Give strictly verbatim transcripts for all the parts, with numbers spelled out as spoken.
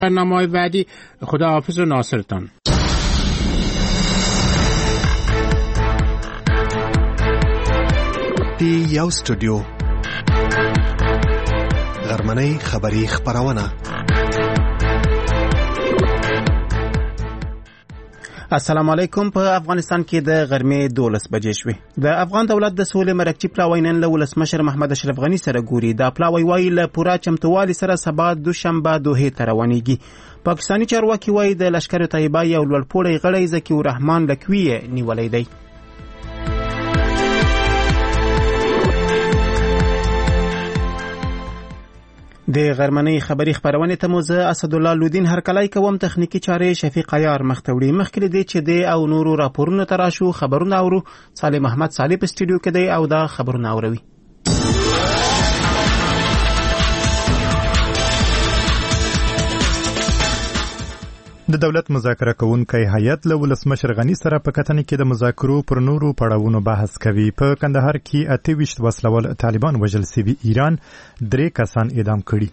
برنامه‌های بعدی. خداحافظ و ناصرتان. دی یو استودیو غرمنۍ خبری خبرونه. السلام علیکم. په افغانستان کې د غرمې دولس بجې شوې. د افغان دولت د سولې مرکزي پلاوی نن له ولسمشر محمد اشرف غني سره ګوري. دا پلاوی وايي له پوره چمتووالي سره سبا دوشنبه دوحې ته روانېږي. پاکستاني چارواکي وايي د لشکر طیبه یو لوړپوړی غړی ذکي الرحمن لکوي نیولی دی. د غرمنۍ خبری خبرونه ته مو زه اسدالله لودین هرکلی کوم. تخنیکی چارې شفیق عیار مختوړي. مخکې دې چې د او نورو راپورونو تراشو خبرونه اورو. صالح محمد صالح په سټوډیو کې دی او دا خبرونه اوروي. د دولت مذاکره کوونکی هیئت له ولسمشر غني سره په کتنې کې د مذاکرو پر نورو پړاوونو بحث کوي. په کندهار کې اته ویشت وسلوال طالبان وژل سوي. ایران درې کسان اعدام کړي.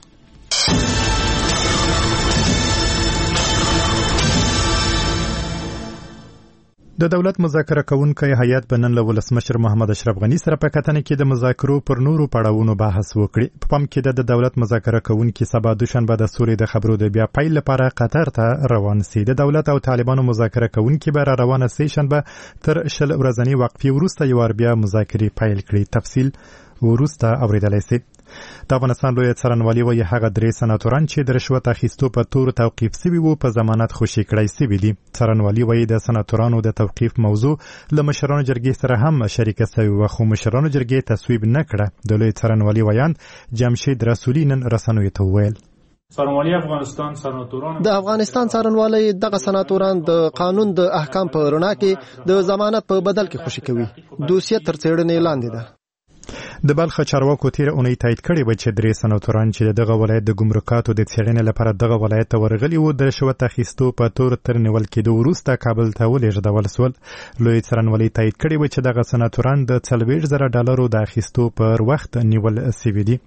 د دولت مذاکره کوونکی هیئت به نن له ولسمشر محمد اشرف غني سره په کتنې کې د مذاکرو پر نورو پړاوونو بحث وکړي. په پام کې د دولت مذاکره کوونکی سبا دوشنبه د سولې د خبرو د بیا پیل لپاره قطر ته روان سي. د دولت او طالبانو مذاکره کوونکی به را روانه سي شنبه تر شل ورځنی وقفې وروسته یو بیا مذاکرې پیل کړي. تفصیل وروسته اوریدلای سي. د افغانستان لوی څارنوالي وايي هغه درې سناتوران چې د رشوت اخیستو په تور توقیف سوي وو په ضمانت خوشي کړی سوي دي. څارنوالي وايي د سناتورانو د توقیف موضوع له مشرانو جرګې سره هم شریکه سوي وه، خو مشرانو جرګې تصویب نه کړه. د لوی څارنوالي ویان جمشید رسولي نن رسنیو ته وویل څارنوالي افغانستان سناتوران د افغانستان څارنوالي دغه سناتوران د قانون د احکام په رڼا کې د ضمانت په بدل کې خوشي کوي. دوسیه تر څېړنې لاندې ده. د بلخ چارواکو تیر اونۍ تایید کړی و چې درې سناتوران چې دغه ولایت د ګمرکاتو د څېړنې لپاره دغه ولایت ته ورغلي وو د رشوت اخیستو په تور تر نیول کېدو وروسته کابل ته ولېږدول سول. لوی څارنوالي تایید کړی و چې دغه سناتوران د څلوېښت زره ډالرو د اخیستو پر وخت نیول سوي دي.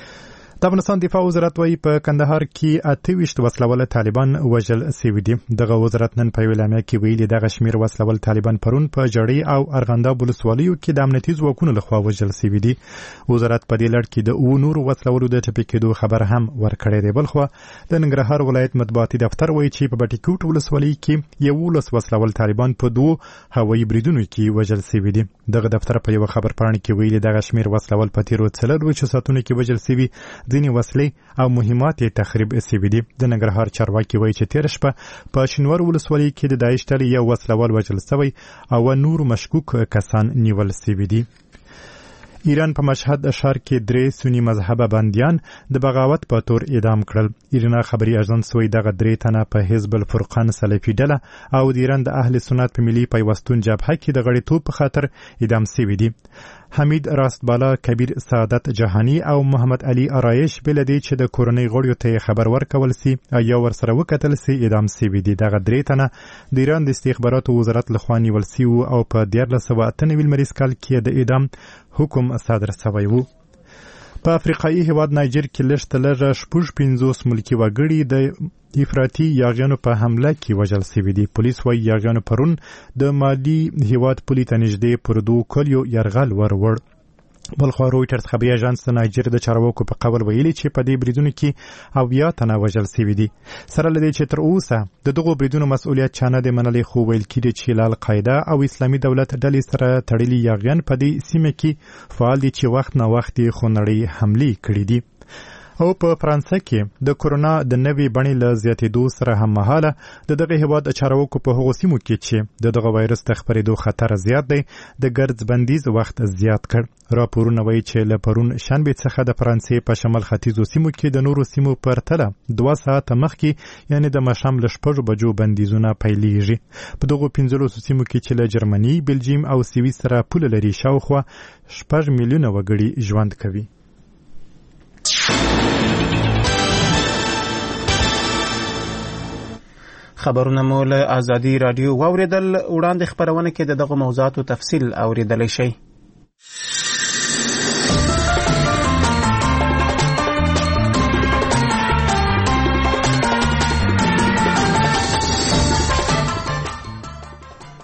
د افغانستان دفاع وزارت وايي په کندهار کې اته ویشت وسلوال طالبان وژل سوي دي. دغه وزارت نن په اعلامیه کې ویلي دغه شمیر وسلوال طالبان پرون په جړۍ او ارغنداب ولسوالیو کې د امنیتي ځواکونو لخوا وژل سوي دي. وزارت په دې لړ کې د اوو نورو وسلوالو د ټپي کېدو خبر هم ورکړی دی. بلخوا د ننګرهار ولایت مطبوعاتي دفتر وايي چې په بټي کوټ ولسوالۍ کې یولس وسلوال طالبان په دوو هوایي بریدونو کې وژل سوي دي. دغه دفتر په یو خبر پاڼه کې ویلي دغه شمیر وسلوال په تیرو څلورویشتو ساعتونو کې وژل سوي. ځینې وسلې او مهمات یې تخریب سوي دي. د ننګرهار چارواکي وایي چې تېره شپه په شینوار ولسوالۍ کې د داعش ډلې یو وسلوال وژل سوی او نور مشکوک کسان نیول سوي دي. ایران په مشهد ښار کې درې سنی مذهبه بندیان د بغاوت په تور اعدام کړل. ایرنا خبري اژانس وایي دغه درې تنه په حزب الفرقان سلفي ډله او د ایران د اهل سنت په ملي پیوستون جبهه کې د غړیتوب په خاطر اعدام سوي دي. حمید راستبالا، کبیر سعادت جهانی او محمد علي آرایش بل دي چې د کورنۍ غړیو ته خبر ورکول سي یا ورسره وکتل سي اعدام سوي دي. دغه درې تنه د ایران د استخباراتو وزارت لخوا نیول سوي او په دیارلس سوه اته نوي لمریز کال کې د اعدام حکم صادر سوی و. په افریقایي هیواد نایجر کې لږ تر لږه شپږ پنځوس ملکي وګړي د افراطي یاغیانو په حمله کې وژل سوي دي. پولیس وايي یاغیانو پرون د مالي هیواد پولې ته نږدې پر دوو کلیو یرغل ورور. بلخوا رویټرز خبري اژانس د نایجر د چارواکو په قول ویلي چې په دې بریدونو کې اویا تنه وژل سوي دي. سره له دې چې تر اوسه د دغو بریدونو مسؤلیت چا نه دی منلی، خو ویل کېږي چې له القاعده او اسلامي دولت ډلې سره تړلي یاغیان په دې سیمه کې فعال دي چې وخت نه وخت یې خونړۍ حملې کړي دي. او په فرانسه کې د کورونا د نوي بڼې له زیاتېدو سره هممهاله د دغه هیواد چارواکو په هغو سیمو کې چې د دغه وایرس د خپرېدو خطر زیات دی د ګرځ بندیز وخت زیات کړ. راپورونه وایي چې له پرون شنبې څخه د فرانسې په شمال ختیځو سیمو کې د نورو سیمو پرتله دوه ساعته مخکې یعنې د ماښام له شپږو بجو بندیزونه پیلېږي. په دغو پنځلسو سیمو کې چې له جرمني، بلجیم او سویس سره پوله لري شاوخوا شپږ میلیونه وګړي ژوند کوي. خبرونه مو له آزادي رادیو واوریدل. وړاندې خبرونه کې د دغه موضوعاتو تفصیل اوریدلی شئ.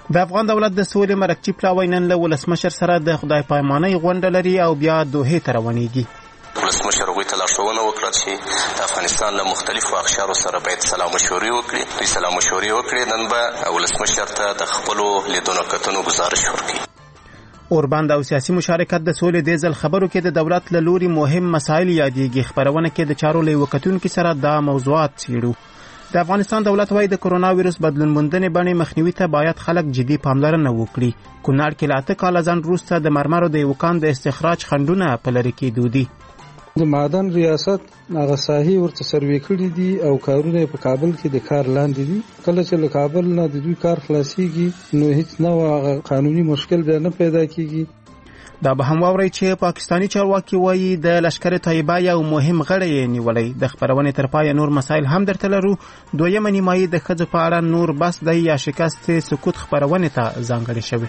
د افغان دولت د سولې مرکچی پلاوی نن له ولسمشر سره د خدای پایمانۍ غونډه لري او بیا دوحې ته روانېږي. ولسمشر هغوی ته لارښوونه وکړه چې د افغانستان له مختلفو اقشارو سره باید سلا مشورې وکړي. دوی سلا مشورې وکړي. نن به ولسمشر ته د خپلو لیدنو کتنو ګزارش ورکړي. اوربند او سیاسي مشارکت د سولې د ځل خبرو کې د دولت له لوري مهم مسایل یادېږي. خبرونه کې د چارو له وکتونکو سره دا موضوعات څېړو. د افغانستان دولت وايي د کرونا وایرس بدلون موندنې بڼې مخنیوي ته باید خلک جدي پاملرنه وکړي. کونړ کې له اته کاله ځنډ وروسته د مرمرو د یو کان د استخراج خنډونه په لرې کېدو دي. د معدن ریاست هغه ساحې ورته سروې کړي دي او کارونه په کابل کې د کار لاندې دي. کله چې له کابل نه د دوی کار خلاصيږي نو هیڅ نوع قانوني مشکل به نه پیدا کیږي. دا به هم واورئ چې پاکستانی چارواکي وایي د لشکر طیبه یو مهم غړی یې نیولی. د خبرونې تر پایه نور مسایل هم درته لرو. دویمه نیمایي د ښځو په اړه نور بس دی یا شکست سکوت خبرونې ته ځانګړې شوې.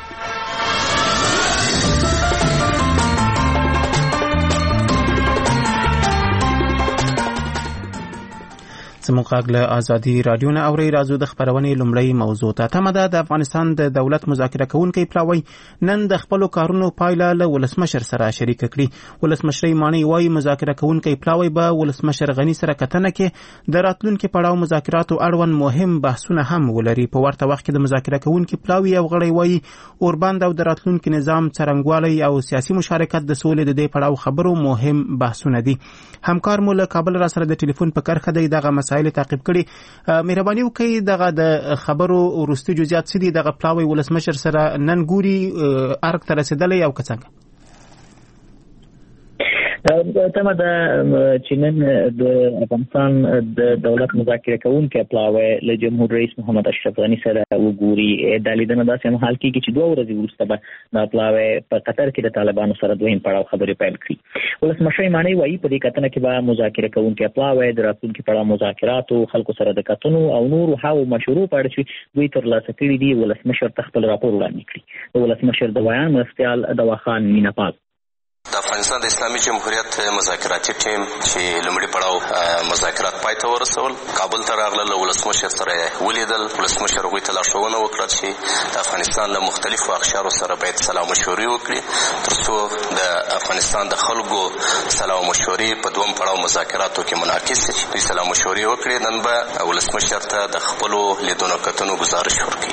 زموږ غږ له ازادي راډیو نه اورئ. راځو د خبرونې لومړۍ موضوع ته. تمه ده د افغانستان د دولت مذاکره کوونکی پلاوی نن د خپلو کارونو پایله له ولسمشر سره شریکه کړي. ولسمشر مانی وایي مذاکره کوونکی پلاوی به ولسمشر غنی سره کتنه کې د راتلونکي پړاو مذاکراتو اړوند مهم بحثونه هم ولري. په ورته وخت کې د مذاکره کوونکی پلاوی یو غړی وایي اوربند او د راتلونکي نظام څرنګوالی او سیاسي مشارکت د سولې د دې پړاو خبرو مهم بحثونه دي. همکار مو له کابل را سره د ټلیفون په کرخه دی دغه مسایل تعقیب کړي. مهرباني وکړئ دغه د خبرو وروستي جزئیات څه دي؟ دغه پلاوی ولسمشر سره نن ګوري ارګ ته رسېدلی او که څنګه؟ تمه ده چې نن د افغانستان د دولت مذاکره کوونکی پلاوی له جمهور رئیس محمد اشرف غني سره وګوري. دا لیدنه داسې مهال کېږي چې دوه ورځې وروسته به دا پلاوی په قطر کې د طالبانو سره دویم پړاو خبرې پیل کړي. ولسمشر مانی وایي په دې کتنه کې به مذاکره کوونکی پلاوی د راتلونکي پړاو مذاکراتو خلکو سره د کتنو او نورو هاو مشورو په اړه چې دوی ترلاسه کړي دي ولسمشر ته خپل راپور وړاندې کړي. د ولسمشر د بیان مرستیال دواخان میناپال د افغانستان د اسلامي جمهوریت مذاکراتي ټیم چې لومړي پړاو مذاکرات پای ته ورسول کابل ته راغله. له ولسمشر سره ولیدل. ولسمشر هغوی ته لارښوونه وکړه چې د افغانستان له مختلفو اقشارو سره باید سلا مشورې وکړي تر څو د افغانستان د خلکو سلا مشورې په دوم پړاو مذاکراتو کې منعکس شي. دوی سلا مشورې وکړي. نن به ولسمشر ته د خپلو لیدنو کتنو ګزارش ورکړي.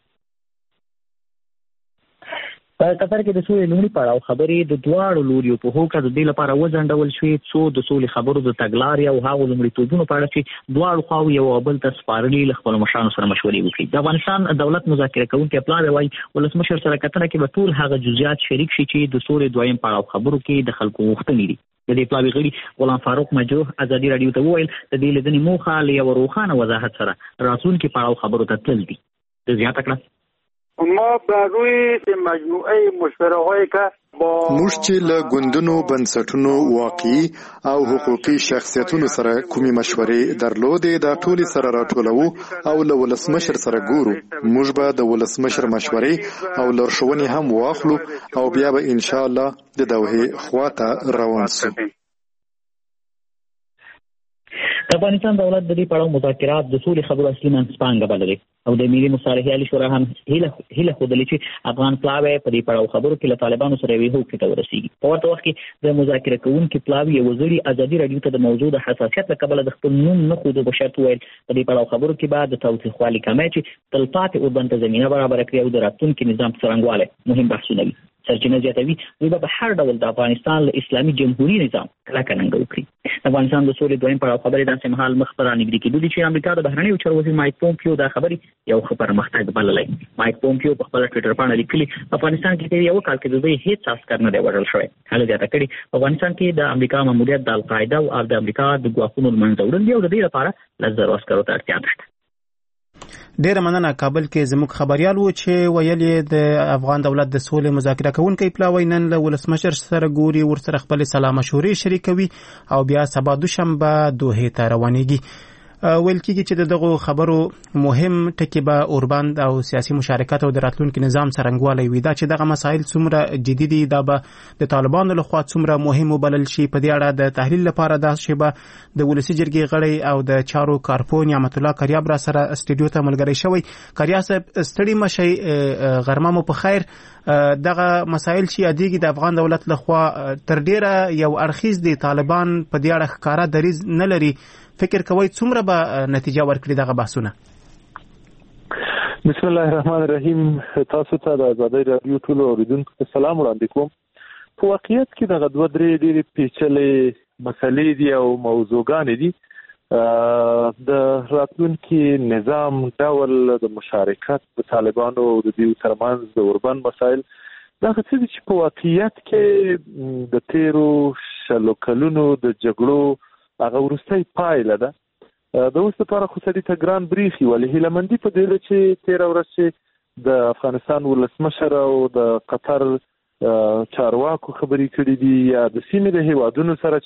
په قطر کې د سولې لومړي پړاو خبرې د دواړو لوریو په هوکړه د دې لپاره وځنډول شوې څو د سولې خبرو د تګلارې او هغو لومړیتوبونو په اړه چې دواړو خواو یو بل ته سپارلي له خپلو مشرانو سره مشورې وکړي. د افغانستان دولت مذاکره کوونکی پلاوی وایي ولسمشر سره کتنه کې به ټول هغه جزئیات شریک شي چې د سولې دویم پړاو خبرو کې د خلکو غوښتنې دي. د دې پلاوی غړي غلام فاروق مجروح ازادي راډیو ته وویل د دې لیدنې موخه له یو روښانه وضاحت سره راتلونکي پړاو خبرو ته تلل دي. زیاته کړه ما بر روی مجموعه مشوره هایی که با موږ چې له ګوندونو بنسټونو واقعي او حقوقي شخصیتونو سره کومې مشورې درلودې دا ټولې سره راټولو او له ولسمشر سره ګورو. موږ به د ولسمشر مشورې او لارښوونې هم واخلو او بیا به ان شاء الله د دوحې خواته روان سو. د افغانستان دولت د دې پړاو مذاکرات د سولې خبرو اصلي منځپانګه بللې او د ملي مصالحې عالي شورا هم هیله هیله ښودلې چې افغان پلاوی په دې پړاو خبرو کې له طالبانو سره یوې هوکړې ته ورسېږي. په ورته وخت کې د مذاکره کوونکي پلاوی یو وزیري ازادي راډیو ته د موضوع د حساسیت له کبله د خپل نوم نه ښودو په شرط وویل په دې پړاو خبرو کې به د تاوتریخوالي کمی چې تلپاتې اوربند ته زمینه برابره کړي او د راتلونکي نظام څرنګوالی مهم بحثونه وي. سرچینه زیاتوي دوی به په هر ډول د افغانستان له اسلامي جمهوري نظام کلکه ننګه وکړي. د افغانستان د سولې دویم پړاو خبرې داسې مهال مخ ته رانږدې کېدو دي چې امریکا د بهرنیو چارو وزیر مایک پومپیو دا خبرې یو ښه پرمختګ بللی. مایک پومپیو په خپله ټویټر پاڼه لیکلي افغانستان کې تېر یوه کال کې د دوی هېڅ عسکر نه دی وژل شوی. هغه زیاته کړې په افغانستان کې د امریکا ماموریت د القاعده او د امریکا د ګواښونو له منځه وړل دي او د دې لپاره لس زرو عسکرو ته اړتیا نشته. ډیره مننه. کابل کې زموږ خبريال و چې ویل د افغان دولت د سولې مذاکره کوونکی پلاوی نن له ولسمشر سره ګوري ورسره خپل سلا مشورې شریکوي او بیا سبا دوشنبه دوحې ته روانېږي. ویل کېږي چې دغه خبرو مهم ټکي به اوربند او سیاسي مشارکت او د راتلونکي نظام څرنګوالی وي. دا چې دغه مسایل څومره جدي دي دا به د طالبانو لخوا څومره مهم وبلل شي. په دې اړه د تحلیل لپاره دا چې به د ولسي جرګې غړی او د چارو کارپون نعمت الله کریاب را سره استودیو ته ملګری شوی. کریاب صاحب ستړي مشي، غرمه مو په خیر. دغه مسایل چې یادېږي د افغان دولت لخوا تر ډیره یو اړخیز دي، طالبان په دې اړه ښکاره دریځ نه لري. فکر کوئ څومره به نتیجه ورکړي دغه بحثونه؟ بسم الله الرحمن الرحیم. تاسو ته د آزادۍ راډیو ټولو اوریدونکو ته سلام وړاندې کوم. په واقعیت کې دغه دوه درې ډېرې پیچلې مسلې دي او موضوعګانې دي. د راتلونکي نظام ډول د مشارکت د طالبانو او د دوی ترمنځ د اوربند مسایل دا څه دي چې په واقعیت کې د تیرو شلو کلونو د جګړو هغه وروستۍ پایله ده. د اوس لپاره خو سړي ته ګران بریښي، ولې هیله مندي په دې ده چې تېره ورځ چې د افغانستان ولسمشر او د قطر چارواکو خبرې کړې دي یا د سیمې د هیوادونو سره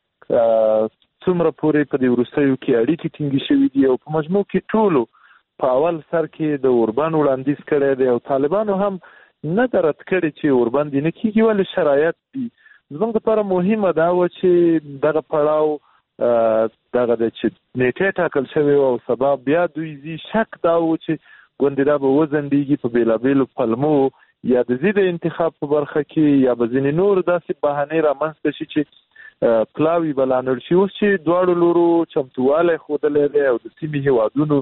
چې څومره پورې په دې وروستیو کې اړیکې ټینګې شوي دي او په مجموع کې ټولو په اول سر کې د اوربند وړاندیز کړی دی او طالبانو هم نه ده رد کړې چې اوربند یې نه کېږي، ولې شرایط دي. زموږ لپاره مهمه دا وه چې دغه پړاو دغه د چې نیټه ټاکل شوې او سبا بیا دوی زی شک دا و چې ګوندې دا به وځنډېږي په بېلابېلو پلمو یا د ضد انتخاب په برخه کې یا به ځینې نور داسې بهانې رامنځته شي چې پلاوی بلانل شي. اوس چې دواړو لورو چمتووالی ښودلی دی او د سیمې هیوادونو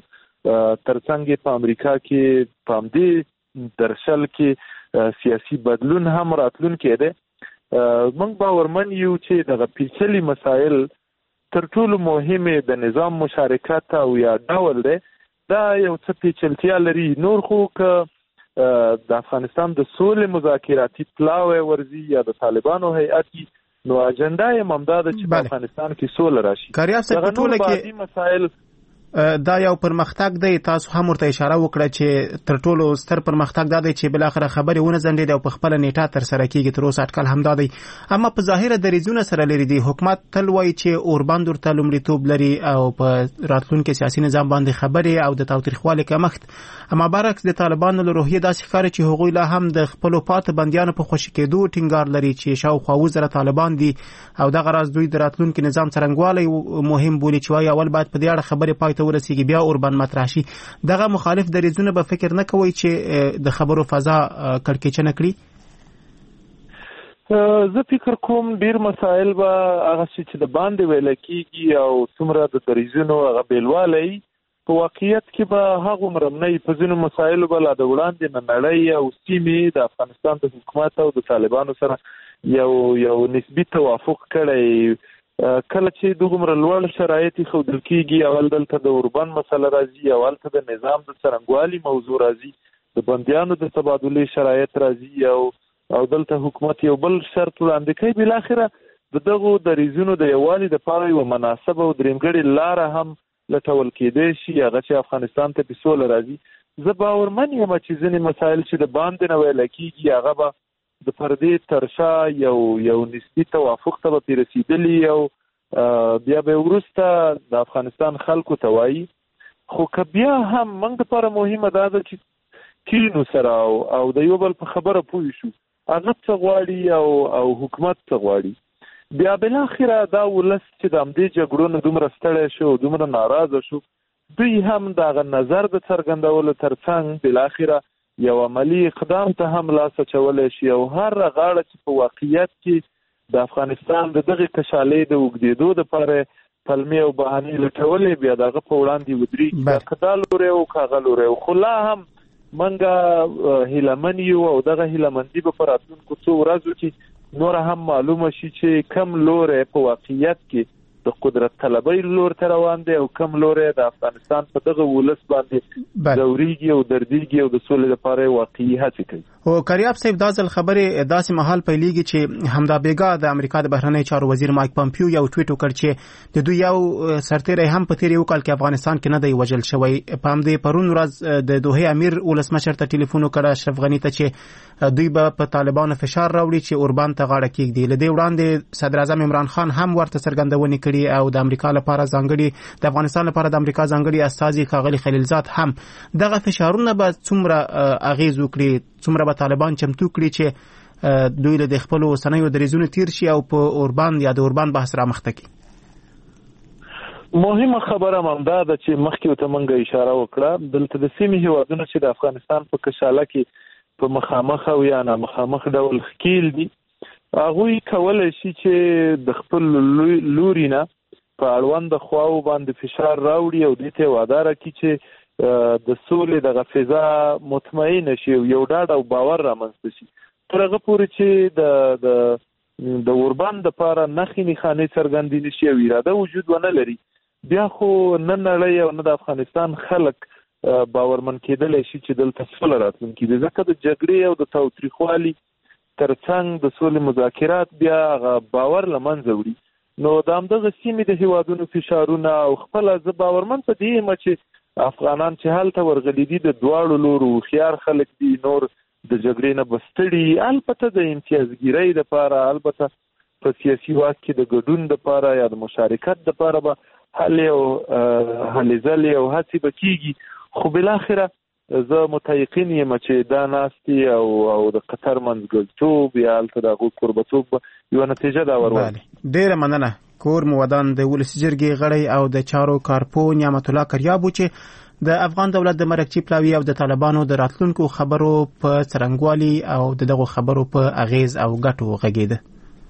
ترڅنګ په امریکا کې په همدې درشل کې سیاسي بدلون هم راتلونکی دی. موږ باورمن یو چې دغه پیچلي مسایل تر ټولو مهمې د نظام مشارکت او یا ډول دی دا یو څه پیچلتیا لري. نور خو که د افغانستان د سولې مذاکراتي پلاوی ورځي یا د طالبانو هیئت نو اجنډا یې ممدا ده چې په افغانستان کې سوله راشي. کریاب صاحب په ټوله کې مسایل دا یو پرمختګ دی. تاسو هم ورته اشاره وکړه چې تر ټولو ستر پرمختګ دا دی چې بل اخر خبرې ونه ځنډېدې او په خپل نیټه تر سره کیږي. تر اوسه اټکل هم دا دی، اما په ظاهره دریځونه سره لري دي. حکومت تل وایي چې اوربند ورته لومړیتوب لري او په راتلونکي سیاسي نظام باندې خبرې او د تاوتریخوالي کمښت، اما برعکس د طالبانو له روحیې داسې ښکاري چې هغوی لا هم د خپلو پاتې بندیانو په خوشي کېدو ټینګار لري چې شاوخوا اووه زره طالبان دي او دغه راز دوی د راتلونکي نظام څرنګوالی مهم بولي چې وایي اول باید په دې اړه خبرې پای ته ورسیږي بیا اوربند مطرح شي. دغه مخالف دریځونه به فکر نه کوي چې د خبرو فضا کړکېچنه کړي؟ زه فکر کوم ډیر مسایل به هغه چې د باندې ویل کېږي او څومره د دریځونو هغه بېلوالی په واقعیت کې به هغومره نه وي. په ځینو مسایلو به لا د وړاندې نه نړۍ او سیمې د افغانستان د حکومت او د طالبانو سره یو یو نسبي توافق کړی. کله چې دومره لوړ شرایط ښودل کېږي، اول دلته د اوربند مسله راځي، اول ته د نظام د څرنګوالي موضوع راځي، د بندیانو د تبادلې شرایط راځي او او دلته حکومت یو بل شرط وړاندې کوي. بالاخره د دغو دریځونو د یووالي دپاره یوه مناسبه او درېمګړې لاره هم لټول کېدی شي، هغه چې افغانستان ته پې سوله راځي. زه باورمن یم چې ځینې مسایل چې د باندې نه ویله کېږي هغه به د پردې تر شا یو یو نسبي توافق ته به پرې رسېدلي او بیا به وروسته د افغانستان خلکو ته وایي. خو که بیا هم موږ دپاره مهمه دا ده چې کینو سره او او د یو بل په خبره پوه شو هغه څه غواړي او او حکومت څه غواړي. بیا بالاخره دا ولس چې د همدې جګړو نه دومره ستړی شو دومره ناراضه شو، دوی هم د هغه نظر د څرګندولو تر څنګ بالاخره یو عملی اقدام ته هم لاس اچولی شي او هر غاړه چې په واقعیت کې د افغانستان د دغې کشالۍ د اوږدېدو دپاره پلمې او بهانې لټولې بیا د هغه په وړاندې ودرېږي، که دا لوری او که هغه لوری. خو لا هم موږ هیلهمن یو او دغه هیلهمندي به په راتلونکو څو ورځو کې نوره هم معلومه شي چې کم لوری په واقعیت کې د قدرت طلبۍ لور ته روان دی او کم لوری د افغانستان په دغه ولس باندې ځورېږي او دردېږي او د سولې لپاره واقعي هڅې کوي. او کریاب صاحب دا ځل خبرې داسې مهال پیلېږي چې همدا بیګا د امریکا د بهرنیو چارو وزیر مایک پامپیو یو ټویټ وکړ چې د دوی یو سرتیری هم په تېر یو کال کې افغانستان کې نه دی وژل شوی. په همدې پرون ورځ د دوحې امیر ولسمشر ته ټلیفون وکړ اشرف غني ته چې دوی به په طالبانو فشار راوړي چې اوربند ته غاړه کېږدي. له دې وړاندې صدراعظم عمران خان هم ورته څرګندونې کړې وړاندې او د امریکا لپاره ځانګړي د افغانستان لپاره د امریکا ځانګړي استازي ښاغلي خلیلزاد هم دغه فشارونه به څومره اغیز وکړي، څومره به طالبان چمتو کړي چې دوی له د خپلو اوسنیو دریځونو تیر شي او په اوربان یا د اوربان بحث رامخته کړي. مهمه خبره همدا ده چې مخکې ورته موږ اشاره وکړه، دلته د سیمې هیوادونه چې د افغانستان په کشاله کې په مخامخ او یا نه مخامخ ډول ښکیل دي، هغوی کولی شي چې د خپل لوري نه په اړونده خواو باندې فشار راوړي او دې ته وعده راکړي چې د سولې دغه فضا مطمئنه شي او یو ډاډ او باور رامنځته شي. تر هغه پورې چې د د د اوربان دپاره نښې نښانې څرګندې نه شي او اراده وجود ونه لري، بیا خو نه نړۍ او نه د افغانستان خلک باورمن کېدلی شي چې دلته سوله راتلونکې ده، ځکه د جګړې او د تاوتریخوالي تر څنګ د سولې مذاکرات بیا هغه باور له منځه وړي. نو د همدغه سیمې د هیوادونو فشارونه او خپله زه باورمن په دې یم چې افغانان چې هلته ورغلي دي د دواړو لورو هوښیار خلک دي، نور د جګړې نه به ستړي، البته د امتیازګیرۍ دپاره، البته په سیاسي واک کې د ګډون دپاره یا د مشارکت دپاره به هلې او هلې ځلې او هڅې به کېږي، خو بالاخره زه متیقن یم چې دا ناستې او او د قطر منځګړیتوب یا هلته د هغوی کوربهتوب به یوه نتیجه دا ورولي. ډېره مننه. کور مو ودان د ولسي جرګې غړی او د چارو کارپو نعمت الله کریابو چې د افغان دولت د مرکچي پلاوي او د طالبانو د راتلونکو خبرو په څرنګوالي او د دغو خبرو په اغیز او ګټو غږېده.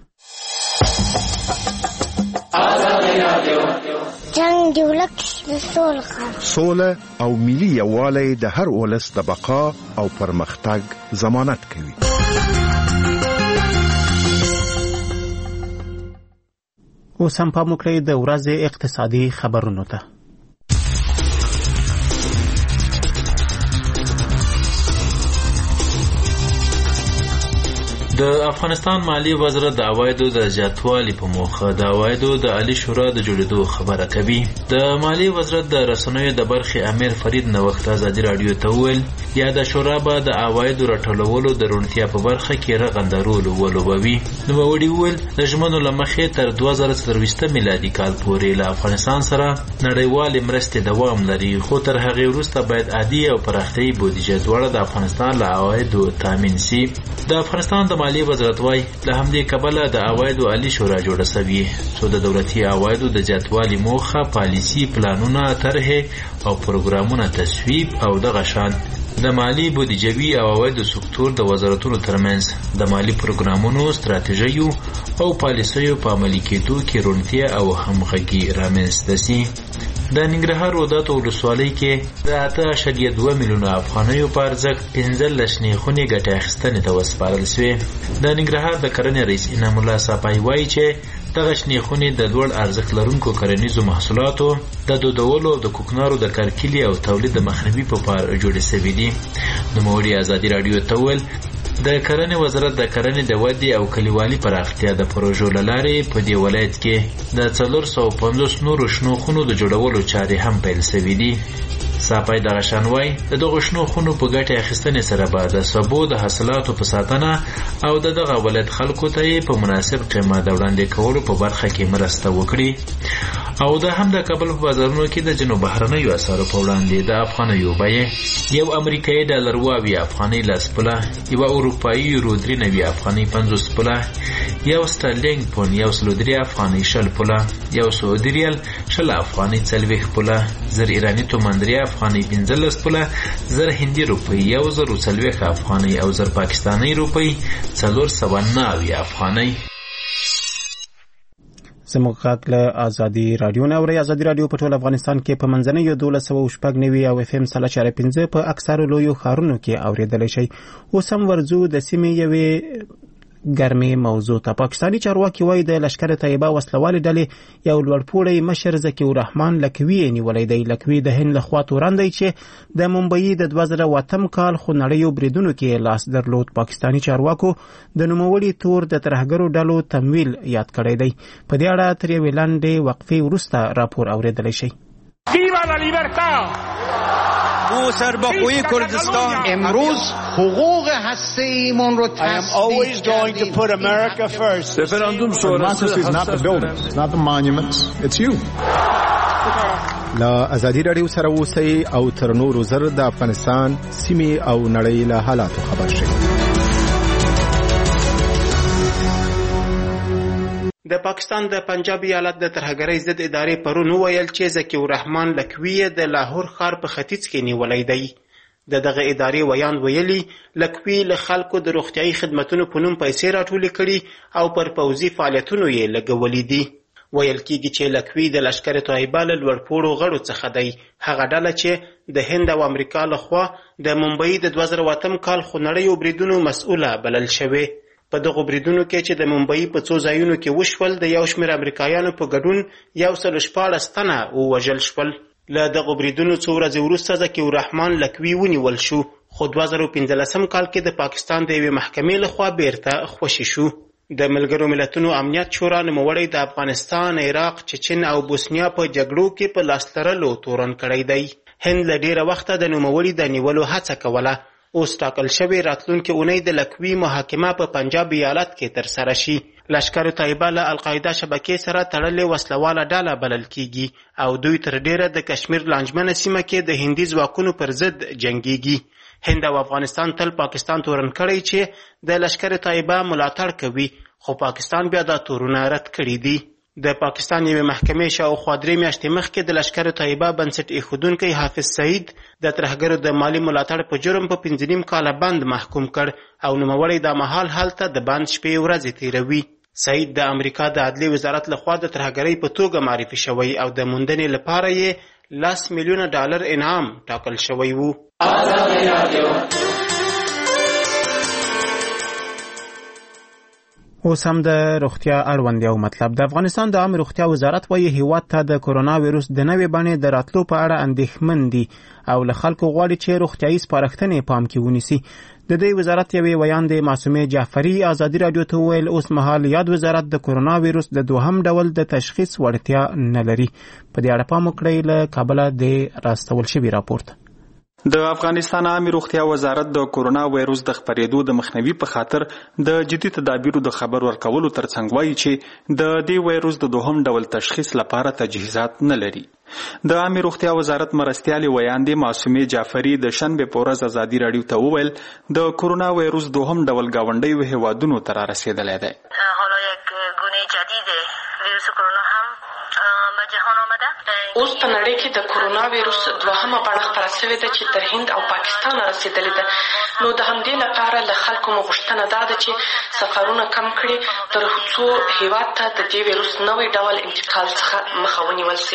جنگ دی ولک د سولغه سوله او ملي یووالی د هر ولس د بقا او پرمختګ ضمانت کوي. اوس هم پام وکړئ د ورځې اقتصادي خبرونو ته. د افغانستان مالی وزارت د عوایدو د زیاتوالي په موخه د عوایدو د عالی شورا د جوړېدو خبره کوي. د مالی وزارت د رسنیو د برخې امیر فرید نوښت ازادي رادیو ته وویل یا د شورا به د عوایدو راټولولو د روڼتیا په برخه کې رغنده رول ولوبوي. نوموړي وویل د ژمنو له مخې تر دوه زره څلرویشتم میلادي کال پورې له افغانستان سره نړیوالې مرستې دوام لري، خو تر هغې وروسته باید عادي او پراختیایي بودیجه دواړه د افغانستان له عوایدو تامین سي. د افغانستان د مالی وزارت وايي له همدې کبله د عوایدو عالی شورا جوړه سوي څو د دولتي عوایدو د زیاتوالي موخه پالیسي، پلانونه، طرحې او پروګرامونه تصویب او دغه شان د مالی بودیجوي او عوایدو سکتور د وزارتونو ترمنځ د مالی پروګرامونو، ستراتیژیو او پالیسیو په عملي کېدو کې روڼتیا او همغږي رامنځته سي. د ننګرهار روداتو ولسوالۍ کې د اته اعشاریه دوه میلیونه افغانیو په ارزښت پنځلس شنې خونې ګټې اخیستنې ته وسپارل سوې. د ننګرهار د کرنې رئیس انعام الله ساپای وایي چې دغه شنې خونې د لوړ ارزښت لرونکو کرنیزو محصولاتو د دودولو او د کوکنارو د کرکیلې او تولید د مخنیوي په پار جوړې سوي دي. نوموړي ازادي راډیو ته وویل د کرنې وزارت د کرنې د ودې او کلیوالي پراختیا د پروژو له لارې په دې ولایت کې د څلور سوه پنځوس نورو شنو خونو د جوړولو چارې هم پیل سوي دي. ساپای دغه شان وایي د دغو شنو خونو په ګټې اخیستنې سره به د سبو د حاصلاتو په ساتنه او د دغه ولایت خلکو ته یې په مناسب قیمت د وړاندې کولو په برخه کې مرسته وکړي او دا هم د کابل په بازارونو کې د ځینو بهرنیو اسعارو په وړاندې د افغانیو بیې یو امریکایي ډالر اووه افغانۍ لس پوله، یوه اروپایي یورو درې نوي افغانۍ پنځوس پوله، یو سټرلینګ پونډ یو سلو درې افغانۍ شل پوله، یو سعودي ریال شل افغانۍ څلوېښت پوله، زر ایراني تومان درې افغانۍ پنځلس پوله، زر هندي روپۍ یو زر څلوېښت افغانۍ او زر پاکستاني روپۍ څلور سوه نوي افغانۍ. زموږ غږ له ازادي راډیو نه اورئ. ازادي راډیو په ټول افغانستان کې په منځنیو دولس سوه شپږ نوي او اف ام سل اشاریه پنځه په اکثرو لویو ښارونو کې اورېدلی شئ. اوس هم ورځو د سیمې یوې ګرمې موضوع ته. پاکستاني چارواکي وایي د لشکر طیبه وسلوالې ډلې یو لوړپوړی مشر ذکي الرحمن لکوي یې نیولی دی. لکوي د هند لخوا تورن دی چې د ممبئی د دوه زره اووه کال خونړیو بریدونو کې لاس درلود. پاکستاني چارواکو د نوموړي تور د ترهګرو ډلو تمویل یاد کړی دی. په دې اړه تر یوې لنډې وقفې وروسته راپور اورېدلی شئ. مو سربخوی کردستان. امروز حقوق هسته‌ایمون رو I am always going to put America first. Referendum sonrası is not the buildings, it's not the monuments, it's you. لا ازادي رادیو سره اوسئ او تر نورو زر د افغانستان سیمې او نړۍ له حالاتو خبر شئ. د پاکستان د پنجاب ایالت د ترهګرۍ ضد ادارې پرون وویل چې ذکي الرحمن لکوي د لاهور ښار په ختیځ کې نیولی دی. د دغه ادارې ویان ویلي لکوي له خلکو د روغتیايي خدمتونو په نوم پیسې راټولې کړي او پر پوځي فعالیتونو یې لګولي دي. ویل کېږي چې لکوي د لشکر طیبه له لوړپوړو غړو څخه دی، هغه ډله چې د هند او امریکا لخوا د ممبئی د دوه زره اتم کال خونړیو بریدونو مسؤله بلل شوې. په دغو بریدونو کې چې د ممبئی په څو ځایونو کې وشول د یو شمېر امریکایانو په ګډون یو سل شپاړس تنه ووژل شول. له دغو بریدونو څو ورځې وروسته ذکي الرحمن لکوي ونیول شو، خو دوه زره پنځلسم کال کې د پاکستان د یوې محکمې لخوا بیرته خوشي شو. د ملګرو ملتونو امنیت شورا نوموړی د افغانستان، عراق، چچن او بوسنیا په جګړو کې په لاس لرلو تورن کړی دی. هند له ډیره وخته د نوموړي د نیولو هڅه کوله. اوس ټاکل شوې راتلونکې اونۍ د لکوي محاکمه په پنجاب ایالت کې ترسره شي. لشکر طیبه له القاعده شبکې سره تړلې وسلواله ډله بلل کیږي او دوی تر ډیره د کشمیر لانجمنه سیمه کې د هندي ځواکونو پر ضد جنګیږي. هند او افغانستان تل پاکستان تورن کړی چې د لشکر طیبه ملاتړ کوي، خو پاکستان بیا دا تورونه رد کړي دي. د پاکستان یوې محکمې شاوخوا درې میاشتې مخکې د لشکر طیبه بنسټ ایښودونکی حافظ سعید د ترهګرو د مالي ملاتړ په جرم په پنځه نیم کاله بند محکوم کړ او نوموړی دا مهال هلته د بند شپې ورځې تیروي. سعید د امریکا د عدلیې وزارت لخوا د ترهګرۍ په توګه معرفي شوی او د موندنې لپاره یې لس میلیونه ډالر انعام ټاکل شوی و. اوس هم د روغتیا اړوند یو مطلب. د افغانستان د عامه روغتیا وزارت وایي هیواد ته د کرونا ویروس د نوې بڼې د راتلو په اړه اندېښمن دي او له خلکو غواړي چې روغتیايي سپارښتنې پام کې ونیسي. د دې وزارت یوې ویان د معصومې جعفري ازادي راډیو ته وویل اوس مهال یاد وزارت د کرونا ویروس د دوهم ډول د تشخیص وړتیا نه لري. په دې اړه پام وکړئ. له کابله د راستول شوي راپورټ. د افغانستان عامه روغتیا وزارت د کرونا وایروس د خپرېدو د مخنیوي په خاطر د جدي تدابیرو د خبر ورکولو ترڅنګ وایي چې د دې وایروس د دوهم ډول تشخیص لپاره تجهیزات نه لري. د عامه روغتیا وزارت مرستیالي ویاندې معصومې جعفري د شنبه په ورځ ازادي راډیو ته وویل د کرونا وایروس دوهم ډول گاونډیو هیوادونو ته رسیدلی دی. حالا یک گونه جدید ویروس کرونا هم به جهان آمده. اوس په نړۍ کې د کرونا ویروس دوهمه بڼه خپره شوې ده چې تر هند او پاکستان رسیدلې ده. نو د همدې لپاره له خلکو مو غوښتنه دا ده چې سفرونه کم کړي تر څو هیواد ته د دې ویروس نوې ډول انتقال څخه مخه ونیول شي.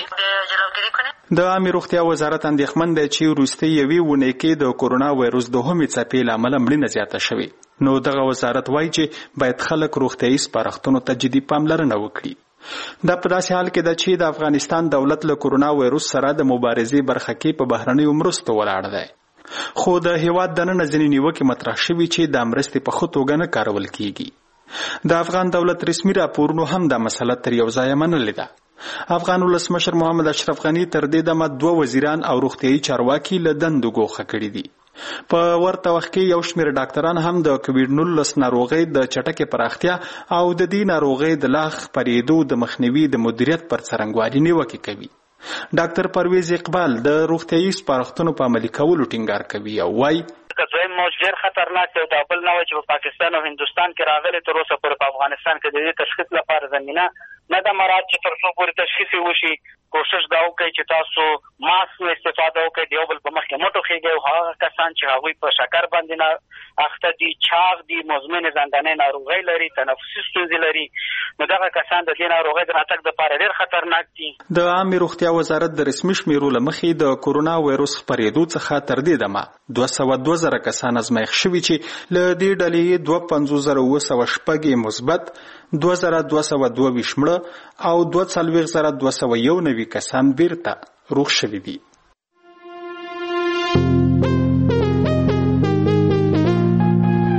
د عامه روغتیا وزارت اندېښمن دی چې وروستۍ یوې اونۍ کې د کرونا وایروس دوهمې څپې له امله مړینه زیاته شوې. نو دغه وزارت وایي چې باید خلک روغتیايي سپارښتنو ته جدي پاملرنه وکړي. دا په داسې حال کې ده چې د افغانستان دولت له کرونا وایروس سره د مبارزې برخه کې په بهرنیو مرستو ولاړ دی. خو د هیواد دننه ځینې نیوکې مطرح شوي چې د مرستې په ښه توګه نه کارول کیږي. د افغان دولت رسمي راپورونو هم دا مسله تر یو ځایه منلې ده. افغان ولسمشر محمد اشرف غني تر دې دمه دوه وزیران او روغتیايي چارواکي له دندو ګوښه کړي دي. په ورته وخت کې یو شمېر ډاکټران هم د کووډ نولس ناروغۍ د چټکې پراختیا او د دې ناروغۍ د لا خپرېدو د مخنیوي د مدیریت پر څرنګوالي نیوکې کوي. ډاکټر پرویز اقبال د روغتیايي سپارښتنو په عملي کولو ټینګار کوي او وایي که دویم موج ډېر خطرناک دی او دا بل نه وای چې په پاکستان او هندوستان کې راغلی تر اوسه پورې په افغانستان کې د دې تشخیص لپاره زمینه نه ده مراعات چې تر څو پورې تشخیص وشي. کوشش دا وکړئ چې تاسو ماسک استفاده وکړئ، د یو بل په مخ کې مټ وخیږئ او هغه کسان چې هغوی په شکر باندې نه اخته دي، چاغ دي، مزمن زندانې ناروغۍ لري، تنفسي ستونزې لري، نو دغه کسان د دې ناروغۍ د راتګ دپاره ډېر خطرناک دي. د عامې روغتیا وزارت د رسمي شمېرو له مخې د کرونا وایروس خپرېدو څخه تر دې دمه دوه سوه دوه زره کسان ازمایښت شوي چې له دې ډلې دوه پنځوس زره اوه سوه شپږ یې مثبت، دوه زره دوه سوه دوه ویشت مړه او دوه څلوېښت زره دوه سوه یو نوي کسان بیرته روغ شوي دي.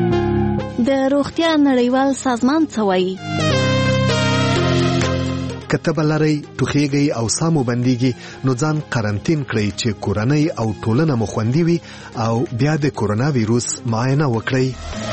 د روغتیا نړیوال سازمان څه وایي؟ که تبه لرئ، ټوخیږئ او ساه مو بندیږي نو ځان قرنطین کړئ چې کورنۍ او ټولنه مو خوندي وي او بیا د کورونا ویروس معاینه وکړئ.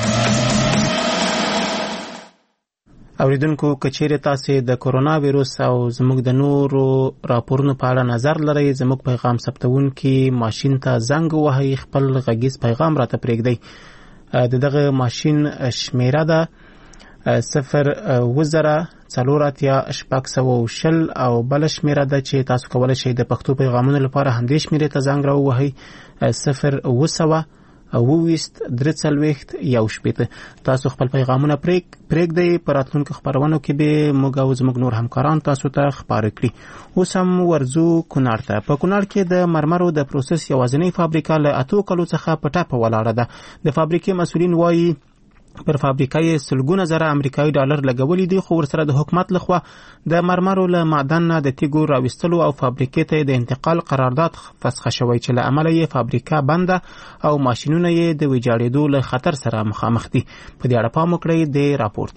اوریدونکو کچېرې تاسې د کورونا ویروس او زموږ د نورو راپورونو په اړه نظر لرئ، زموږ پیغام ثبتونکي ماشین ته زنګ ووهئ، خپل غږیز پیغام راته پرېږدئ. د دغه ماشین شمیره ده صفر اوه زره څلور اتیا شپږ سوه شل او بله شمیره ده چې تاسو کولی شئ د پښتو پیغامونو لپاره همدې شمیرې ته زنګ راووهئ صفر اوه سوه اوه ویشت درې څلوېښت یو شپېته. تاسو خپل پیغامونه پرېږدئ، په راتلونکو خپرونو کې به موږ او زموږ نور همکاران تاسو ته خپاره کړي. اوس هم ورځو کونړ ته. په کونړ کې د مرمرو د پروسس یوازینۍ فابریکه له اتو کلو څخه په ټپه ولاړه ده. د فابریکې مسؤلین وایي پر فابریکه یې سلګونه زره امریکایي ډالر لګولي دي، خو ورسره د حکومت لخوا د مرمرو له معدن نه د تیږو راویستلو او فابریکې ته د انتقال قرارداد فسخه شوی چې له امله یې فابریکه بنده او ماشینونه یې د ویجاړېدو له خطر سره مخامخ دي. په دې اړه پام وکړئ د راپورته.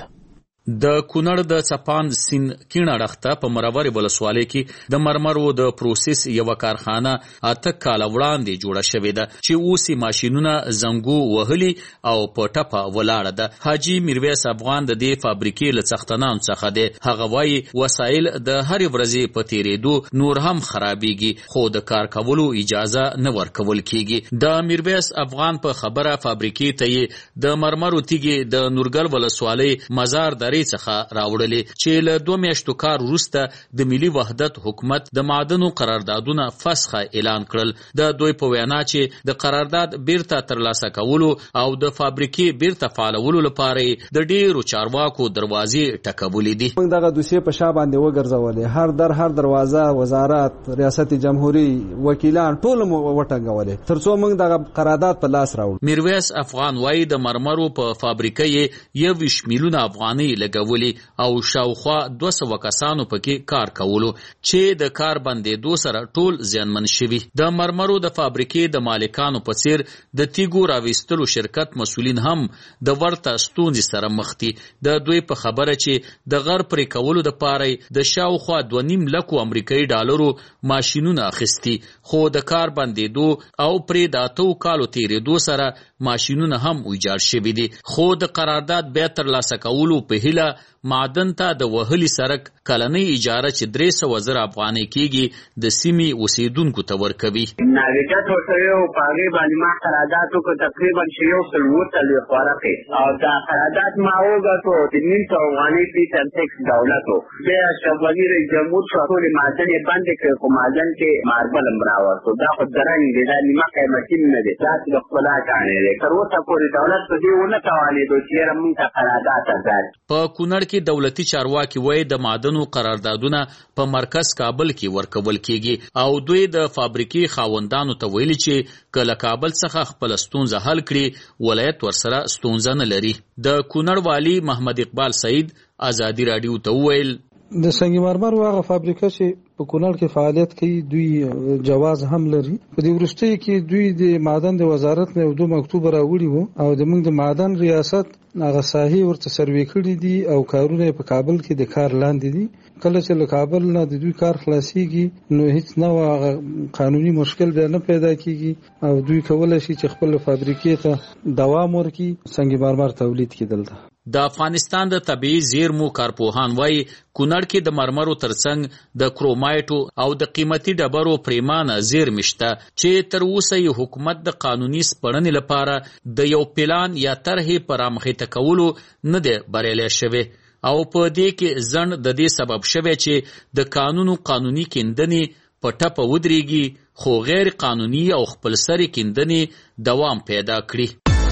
د کونړ د چپان سیند کیڼ اړخته په مرور ولسوالۍ کې د مرمرو د پروسس یو کارخانه اته کاله وړاندې جوړه شوې ده چې اوس ماشینونه زنګو وهلي او په ټپه ولاړه ده. حاجی میرویس افغان د دې فابریکې له څښتنانو څخه دی. هغه وایي وسایل د هرې ورځې په تیرېدو نور هم خرابېږي، خو د کار کولو اجازه نه ورکول کېږي. د میرویس افغان په خبره فابریکې ته یې د مرمرو تیږې د نورګل ولسوالۍ مزار درې څخه راوړلې چې له دوه میاشتو کار وروسته د ملي وحدت حکومت د معدنو قراردادونه فسخه اعلان کړل. د دوی په وینا چې د قرارداد بیرته ترلاسه کولو او د فابریکې بیرته فعالولو لپاره د ډیرو چارواکو دروازې ټکولې دي. موږ دغه دوسیه په شا باندې وګرځولې، هر در هر دروازه وزارت، ریاست جمهوریت، وکیلان ټول مو وټنګولې ترڅو موږ دغه قرارداد په لاس راوړو. میرویس افغان وایي د مرمرو په فابریکه یې یوویشت میلیونه افغانۍ لګولي او شاوخوا دوه سوه کسانو پکې کار کولو چې د کار بندېدو سره ټول زیانمن شوي. د مرمرو د فابریکې د مالکانو په څیر د تیږو راویستلو شرکت مسؤلین هم د ورته ستونزې سره مخ دي. د دوی په خبره چې د غر پرې کولو دپاره د شاوخوا دوه نیم لکو امریکایي ډالرو ماشینونه اخیستي، خو د کار بندېدو او پرې د اتو کالو تیرېدو سره ماشینونه هم ویجاړ شوي دي. خو د قرارداد بیا ترلاسه کولو په هیله معدن ته د وهلي سرک کلنۍ اجاره چې درې سوه زره افغانۍ کېږي د سیمې اوسېدونکو ته ورکوي. ناویجت ورسوي او په هغې باندې ما قرارداد وکړو تقریبا چې یو سل اووه څلوېښت ورقې او دا قرارداد ما وګټو د نیم سوه افغانۍ فیس اند ټکس دولت و. بیا اشرف غني رئیس جمهور شو، ټولې معدن یې بندې کړې، خو معدن کې ماربل هم راوستو. دا خو درنګ دی، دا نیمه قیمتي نه دی، دا د ښکلا کاڼی دی. تر اوسه پورې دولت په دې ونه توانېدو چې یاره مونږ ته قرارداد ازاد. په کونړ کې دولتي چارواکي وایي د معدنو قراردادونه په مرکز کابل کې ورکول کېږي او دوی د فابریکې خاوندانو ته ویلي چې که له کابل څخه خپل ستونزه حل کړي ولایت ورسره ستونزه نه لري. د کونړ والي محمد اقبال سعید ازادي راډیو ته وویل د سنگ مرمر هغه فابریکه چې په کونړ کې فعالیت کوي دوی جواز هم لري. په دې وروستۍ کې دوی د معدن د وزارت نه دوه مکتوب راوړي وو او د موږ د معدن ریاست هغه ساحې ورته سروې کړي دي او کارونه په کابل کې د کار لاندې دي. کله چې له کابل نه د دوی کار خلاصيږي نو هیڅ نو قانوني مشکل به نه پیدا کیږي او دوی کولای شي چې خپل فابریکې ته دوام ورکړي سنگ مرمر تولید کېدل. د افغانستان د طبيعي زیرمو کارپوهان وایي کونړ کې د مرمرو ترڅنګ د کرومایټو او د قیمتي ډبرو پریمانه زیرمې شته چې تر اوسه یې حکومت د قانوني سپړنې لپاره د یو پلان یا طرحې په رامخته کولو نه دی بریالی شوی او په دې کې ځنډ د دې سبب شوی چې د قانونو قانوني کیندنې په ټپه ودرېږي، خو غیر قانوني او خپلسري کیندنې دوام پیدا کړي.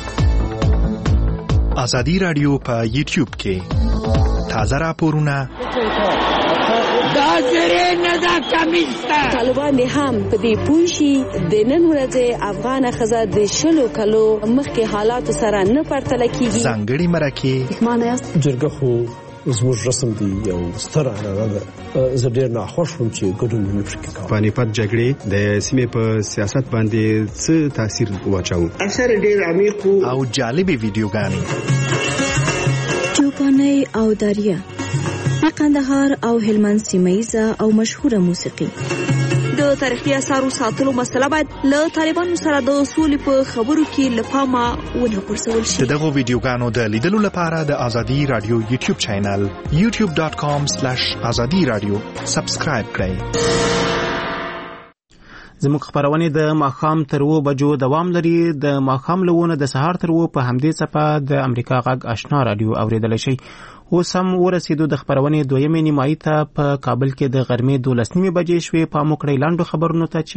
ازادي راډیو په یوټیوب کې تازه راپورونه دا زری نه دا کمیسته طالبان هم په دې پوښي د نن ورځې افغان خزه د شلو کلو مخکې حالات سره نه پرتل کیږي. ځانګړي مرکه معنی جرګه خو زموږ رسم دی یو ستر عنعنه ده. زه ډېر ناخوښ وم چې ګډون مې پرې کاوه. پانیپت جګړې د سیمې په سیاست باندې څه تاثیر واچاوه؟ اثر ډېر عمیق او جالبې ویډیوګانې چوپانۍ او دریا د قندهار او هلمند سیمه او مشهوره موسیقي. د تاریخي اثارو ساتلو مسله باید له طالبانو سره د سولې په خبرو کې له پامه ونه غورځول شي. دغه ویډیوګانو د لیدلو لپاره د ازادي رادیو یوټیوب چینل یوټیوب ډاټ کام سلیش ازادي رادیو سبسکرایب کړئ. زموږ خبرونه د ماخام تر و بجو دوام لري. د ماخام لونه د سهار تر و په همدې صفه د امریکا غږ آشنا رادیو اوریدل شي. اوس هم ورسېدو د خبرونه دویمې نیمایي ته. په کابل کې د غرمې دولس نیمې بجې شوې. پام وکړئ لاندو خبرونو ته.